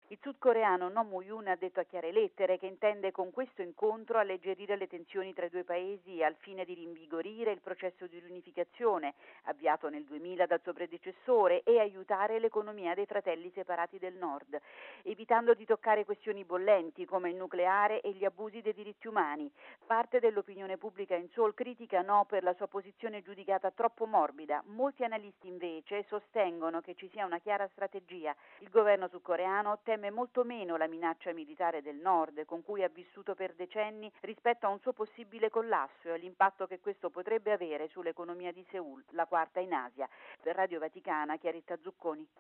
Il sudcoreano No Moo-yoon ha detto a chiare lettere che intende con questo incontro alleggerire le tensioni tra i due paesi al fine di rinvigorire il processo di riunificazione avviato nel 2000 dal suo predecessore e aiutare l'economia dei fratelli separati del nord, evitando di toccare questioni bollenti come il nucleare e gli abusi dei diritti umani. Parte dell'opinione pubblica in Seoul critica No per la sua posizione giudicata troppo morbida. Molti analisti invece sostengono che ci sia una chiara strategia. Il governo sudcoreano teme molto meno la minaccia militare del nord, con cui ha vissuto per decenni, rispetto a un suo possibile collasso e all'impatto che questo potrebbe avere sull'economia di Seoul, la quarta in Asia. Per Radio Vaticana, Chiaretta Zucconi.